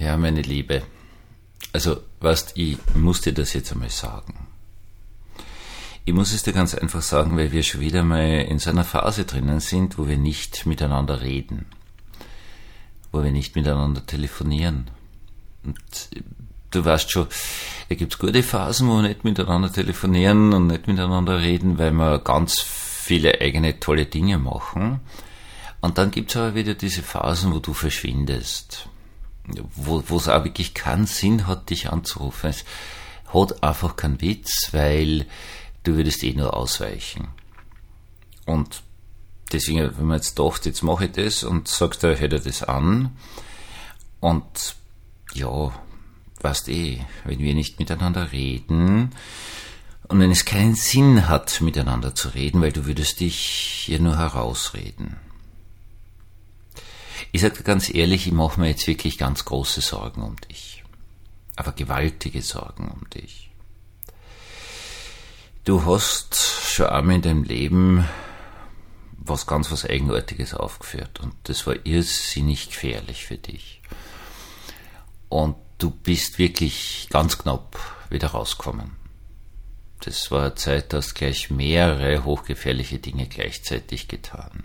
Ja, meine Liebe, also weißt, ich muss dir das jetzt einmal sagen. Ich muss es dir ganz einfach sagen, weil wir schon wieder mal in so einer Phase drinnen sind, wo wir nicht miteinander reden, wo wir nicht miteinander telefonieren. Und du weißt schon, da gibt's gute Phasen, wo wir nicht miteinander telefonieren und nicht miteinander reden, weil wir ganz viele eigene tolle Dinge machen. Und dann gibt's aber wieder diese Phasen, wo du verschwindest, wo es auch wirklich keinen Sinn hat, dich anzurufen. Es hat einfach keinen Witz, weil du würdest eh nur ausweichen. Und deswegen, wenn man jetzt dachte, jetzt mache ich das und sagst, hör dir das an. Und ja, weißt eh, wenn wir nicht miteinander reden und wenn es keinen Sinn hat, miteinander zu reden, weil du würdest dich hier nur herausreden. Ich sag dir ganz ehrlich, ich mache mir jetzt wirklich ganz große Sorgen um dich. Aber gewaltige Sorgen um dich. Du hast schon einmal in deinem Leben was Eigenartiges aufgeführt und das war irrsinnig gefährlich für dich. Und du bist wirklich ganz knapp wieder rausgekommen. Das war eine Zeit, da hast gleich mehrere hochgefährliche Dinge gleichzeitig getan.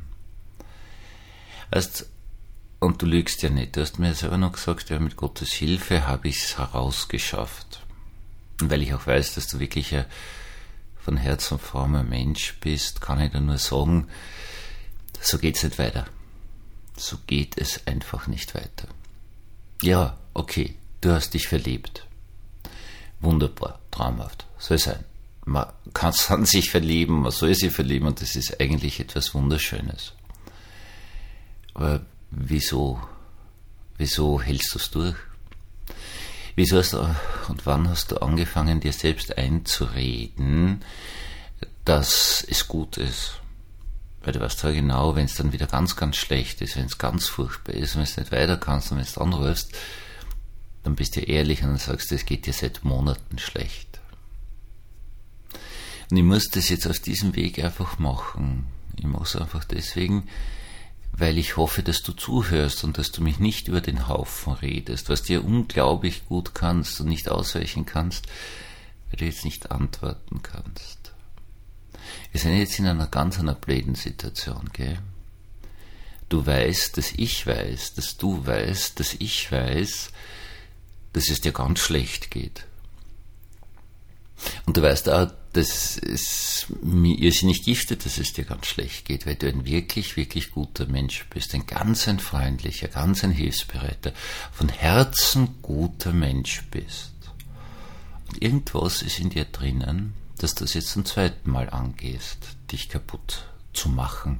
Und du lügst ja nicht. Du hast mir selber noch gesagt, ja, mit Gottes Hilfe habe ich es herausgeschafft. Und weil ich auch weiß, dass du wirklich ein von Herz und frommer Mensch bist, kann ich dir nur sagen, so geht's nicht weiter. So geht es einfach nicht weiter. Ja, okay, du hast dich verliebt. Wunderbar, traumhaft, soll sein. Man kann sich verlieben, man soll sich verlieben und das ist eigentlich etwas Wunderschönes. Aber wieso hältst du es durch? Wieso hast du und wann hast du angefangen, dir selbst einzureden, dass es gut ist? Weil du weißt ja genau, wenn es dann wieder ganz, ganz schlecht ist, wenn es ganz furchtbar ist, wenn du nicht weiter kannst und wenn du anrufst, dann bist du ehrlich und sagst, es geht dir seit Monaten schlecht. Und ich muss das jetzt auf diesem Weg einfach machen. Ich mache es einfach deswegen, weil ich hoffe, dass du zuhörst und dass du mich nicht über den Haufen redest, was dir unglaublich gut kannst und nicht ausweichen kannst, weil du jetzt nicht antworten kannst. Wir sind jetzt in einer ganz blöden Situation, gell? Du weißt, dass ich weiß, dass du weißt, dass ich weiß, dass es dir ganz schlecht geht. Und du weißt auch, dass es mir irrsinnig giftet, dass es dir ganz schlecht geht, weil du ein wirklich, wirklich guter Mensch bist, ein freundlicher, ganz ein hilfsbereiter, von Herzen guter Mensch bist. Und irgendwas ist in dir drinnen, dass du es jetzt zum zweiten Mal angehst, dich kaputt zu machen.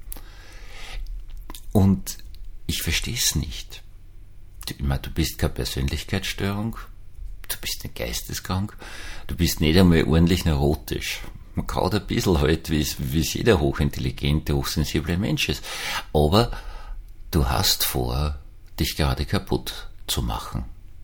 Und ich verstehe es nicht. Du bist keine Persönlichkeitsstörung, du bist nicht geisteskrank, du bist nicht einmal ordentlich neurotisch. Man kaut ein bisschen halt, wie es jeder hochintelligente, hochsensible Mensch ist. Aber du hast vor, dich gerade kaputt zu machen.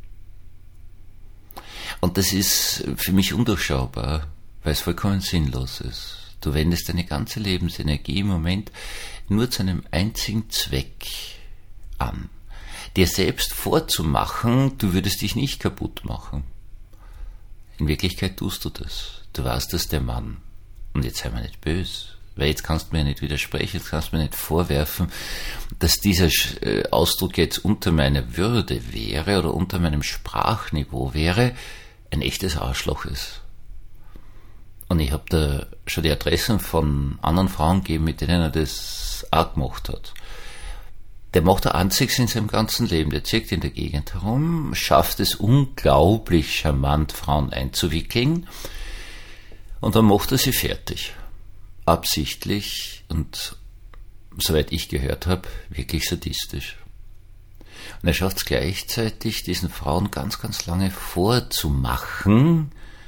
Und das ist für mich undurchschaubar, weil es vollkommen sinnlos ist. Du wendest deine ganze Lebensenergie im Moment nur zu einem einzigen Zweck an. Dir selbst vorzumachen, du würdest dich nicht kaputt machen. In Wirklichkeit tust du das. Du weißt, dass der Mann, und jetzt sei mir nicht böse, weil jetzt kannst du mir nicht widersprechen, jetzt kannst du mir nicht vorwerfen, dass dieser Ausdruck jetzt unter meiner Würde wäre oder unter meinem Sprachniveau wäre, ein echtes Arschloch ist. Und ich habe da schon die Adressen von anderen Frauen gegeben, mit denen er das auch gemacht hat. Der macht er einziges in seinem ganzen Leben. Der zieht in der Gegend herum, schafft es unglaublich charmant, Frauen einzuwickeln und dann macht er sie fertig. Absichtlich und, soweit ich gehört habe, wirklich sadistisch. Und er schafft es gleichzeitig, diesen Frauen ganz, ganz lange vorzumachen,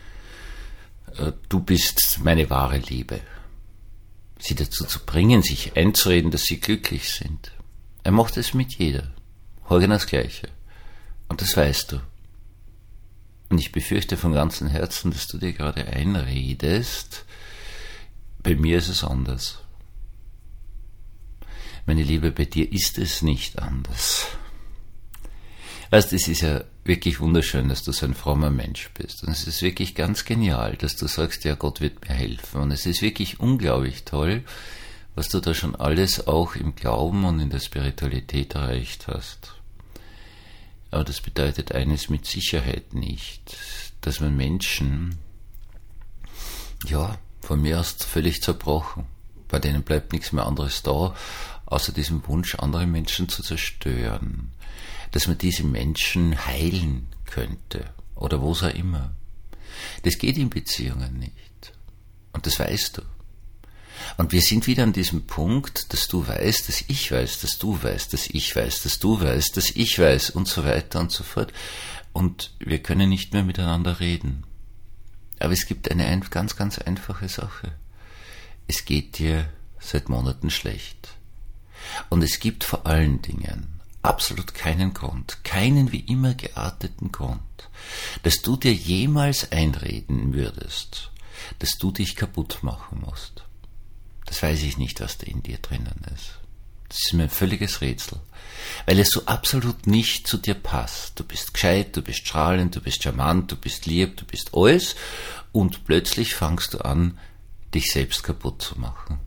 du bist meine wahre Liebe. Sie dazu zu bringen, sich einzureden, dass sie glücklich sind. Er macht es mit jeder. Heute das Gleiche. Und das weißt du. Und ich befürchte von ganzem Herzen, dass du dir gerade einredest, bei mir ist es anders. Meine Liebe, bei dir ist es nicht anders. Weißt, es ist ja wirklich wunderschön, dass du so ein frommer Mensch bist. Und es ist wirklich ganz genial, dass du sagst, ja, Gott wird mir helfen. Und es ist wirklich unglaublich toll, was du da schon alles auch im Glauben und in der Spiritualität erreicht hast. Aber das bedeutet eines mit Sicherheit nicht, dass man Menschen, ja, von mir aus völlig zerbrochen, bei denen bleibt nichts mehr anderes da, außer diesem Wunsch, andere Menschen zu zerstören, dass man diese Menschen heilen könnte oder was auch immer. Das geht in Beziehungen nicht. Und das weißt du. Und wir sind wieder an diesem Punkt, dass du weißt, dass ich weiß, dass du weißt, dass ich weiß, dass du weißt, dass ich weiß und so weiter und so fort. Und wir können nicht mehr miteinander reden. Aber es gibt eine ganz, ganz einfache Sache. Es geht dir seit Monaten schlecht. Und es gibt vor allen Dingen absolut keinen Grund, keinen wie immer gearteten Grund, dass du dir jemals einreden würdest, dass du dich kaputt machen musst. Das weiß ich nicht, was da in dir drinnen ist. Das ist mir ein völliges Rätsel, weil es so absolut nicht zu dir passt. Du bist gescheit, du bist strahlend, du bist charmant, du bist lieb, du bist alles und plötzlich fangst du an, dich selbst kaputt zu machen.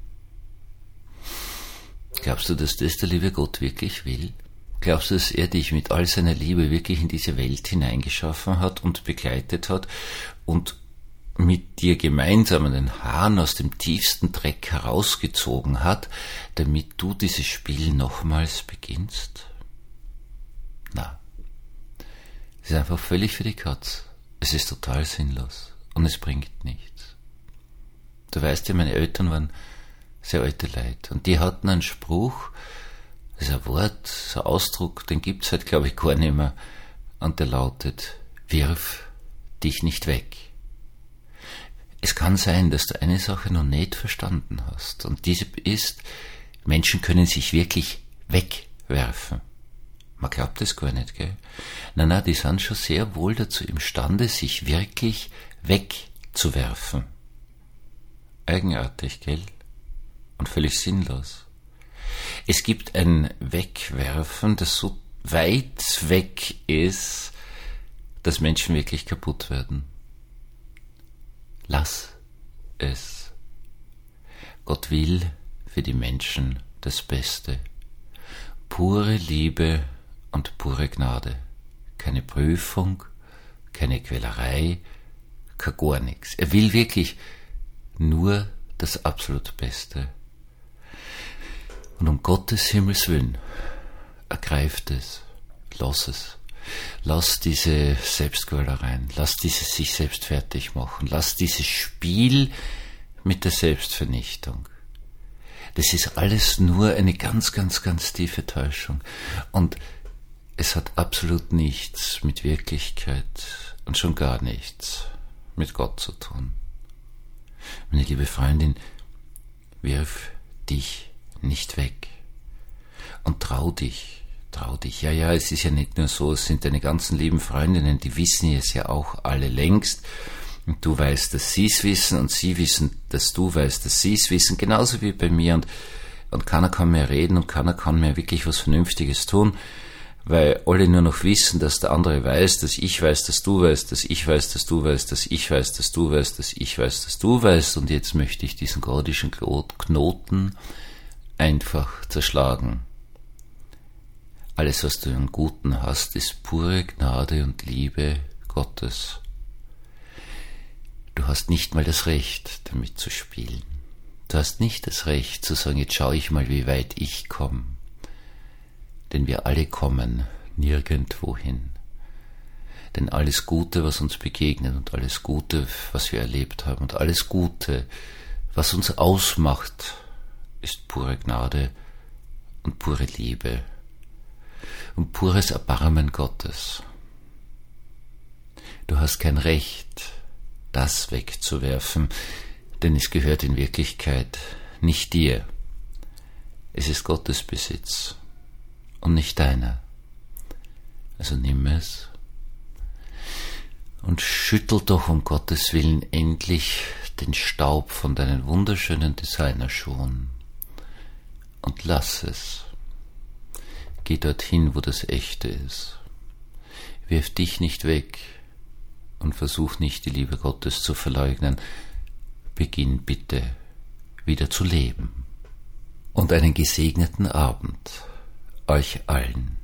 Glaubst du, dass das der liebe Gott wirklich will? Glaubst du, dass er dich mit all seiner Liebe wirklich in diese Welt hineingeschaffen hat und begleitet hat und mit dir gemeinsam den Hahn aus dem tiefsten Dreck herausgezogen hat, damit du dieses Spiel nochmals beginnst? Na, es ist einfach völlig für die Katz. Es ist total sinnlos und es bringt nichts. Du weißt ja, meine Eltern waren sehr alte Leute und die hatten einen Spruch, das ist ein Wort, so ein Ausdruck, den gibt's halt, glaube ich, gar nicht mehr, und der lautet: Wirf dich nicht weg. Es kann sein, dass du eine Sache noch nicht verstanden hast. Und diese ist, Menschen können sich wirklich wegwerfen. Man glaubt es gar nicht, gell? Nein, die sind schon sehr wohl dazu imstande, sich wirklich wegzuwerfen. Eigenartig, gell? Und völlig sinnlos. Es gibt ein Wegwerfen, das so weit weg ist, dass Menschen wirklich kaputt werden. Lass es. Gott will für die Menschen das Beste. Pure Liebe und pure Gnade. Keine Prüfung, keine Quälerei, kein gar nichts. Er will wirklich nur das absolut Beste. Und um Gottes Himmels Willen, ergreift es, lass es. Lass diese Selbstquälereien, lass dieses sich selbst fertig machen, lass dieses Spiel mit der Selbstvernichtung. Das ist alles nur eine ganz, ganz, ganz tiefe Täuschung. Und es hat absolut nichts mit Wirklichkeit und schon gar nichts mit Gott zu tun. Meine liebe Freundin, wirf dich nicht weg und trau dich. Ja, es ist ja nicht nur so, es sind deine ganzen lieben Freundinnen, die wissen es ja auch alle längst. Und du weißt, dass sie es wissen und sie wissen, dass du weißt, dass sie es wissen, genauso wie bei mir. Und keiner kann mehr reden und keiner kann mehr wirklich was Vernünftiges tun, weil alle nur noch wissen, dass der andere weiß, dass ich weiß, dass du weißt, dass ich weiß, dass du weißt, dass ich weiß, dass du weißt, dass ich weiß, dass du weißt. Und jetzt möchte ich diesen gordischen Knoten einfach zerschlagen. Alles, was du im Guten hast, ist pure Gnade und Liebe Gottes. Du hast nicht mal das Recht, damit zu spielen. Du hast nicht das Recht zu sagen, jetzt schaue ich mal, wie weit ich komme. Denn wir alle kommen nirgendwo hin. Denn alles Gute, was uns begegnet und alles Gute, was wir erlebt haben und alles Gute, was uns ausmacht, ist pure Gnade und pure Liebe. Und pures Erbarmen Gottes. Du hast kein Recht, das wegzuwerfen, denn es gehört in Wirklichkeit nicht dir. Es ist Gottes Besitz und nicht deiner. Also nimm es und schüttel doch um Gottes Willen endlich den Staub von deinen wunderschönen Designerschuhen und lass es. Geh dorthin, wo das Echte ist. Wirf dich nicht weg und versuch nicht, die Liebe Gottes zu verleugnen. Beginn bitte wieder zu leben. Und einen gesegneten Abend euch allen.